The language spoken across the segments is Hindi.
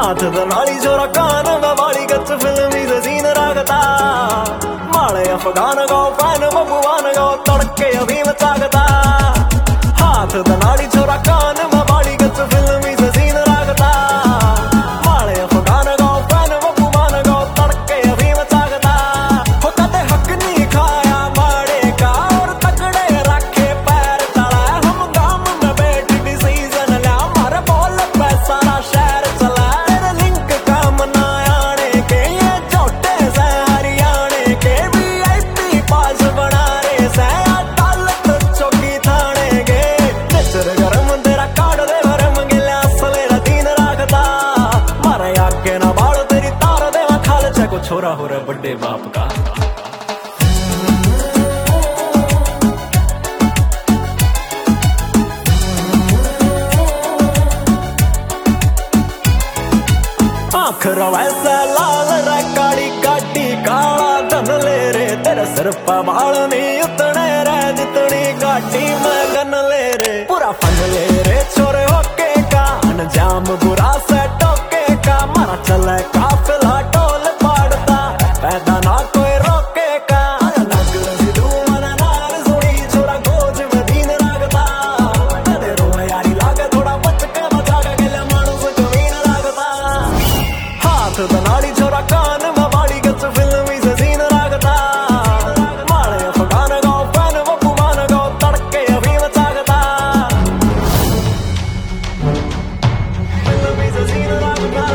हाथ दनाली जोरा कान में वाली गच फिल्मी से सीन रखता माले अफगान गो पैन बबुआन गो तड़के अभी मचागता हाथ दनाली जोरा कान में वाली गच फिल्मी से सीन रखता माले अफगान गो पैन बबुआन गो तड़के अभी मचागता हो कदे हक नहीं खाया माड़े का और तगड़े रखे पैर तला हम गाम में बैठ डिसीजन ला मारे बोल पे सारा शहर चला तेरे लिंक काम ना आने के ये छोटे से हरियाणे के VIP पास बना रे से अदालत चौकी थाने के नजर गरम तेरा काट दे भरम गिला असले दिन रखता मारे आगे ना बाल तेरी तार दे खाल चे को छोरा हो रे बड़े बाप का आखरा वैसा लाल रे काली गाड़ी काला धन ले रे तेरे सिर पर बाल नहीं उतने रे जितनी गाड़ी में गन ले रे पूरा फन ले रे छोरे होके का अंजाम बुरा से टोके का मारा चले काफिला टोल पाड़ता पैदा ना कोई रोके का नगल सिद्धू मना नार सुनी छोरा गोज में दीन रखता तेरे रोए यारी लागे थोड़ा बच के बचा के गले मानुस जमीन रखता हाथ दनाली छोरा कान में वाली गच फिल्मी से सीन रखता माले अफगान गो पैन बबुआन गो तड़के अभी मचागता फिल्मी से सीन रखता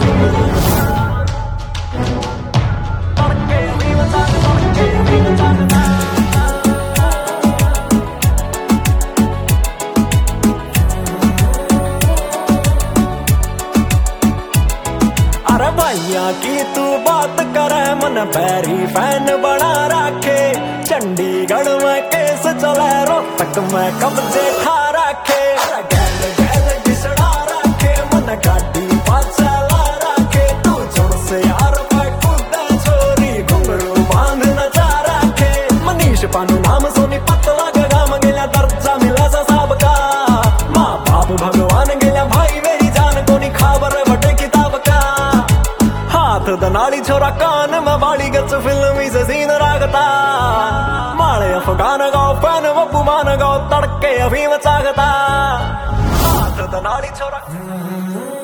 तड़के अभी मचागता तड़के अभी मचागता अरे भैया की तू बात करे मन पैरी फैन बना रखे चंडीगढ़ में केस चले रोहतक में कब्जे ठा रखे गैल गैल घिसड़ा रखे मन गाड़ी पाछा ला रखे तू छोड़ से यार कूदे छोरी घुंघरू बांध नचा रखे मनीष पानु नाम सोनी पतला गाम गेला दर्जा मिला सा साहब का माँ बाप भगवान गेला भाई मेरी जान को नहीं खबर बटे किताब का हाथ दनाली छोरा कान में वाली गच फिल्मी से सीन रखता माले अफगान गो पैन बबुआन गो तड़के अभी मचागता हाथ दनाली छोरा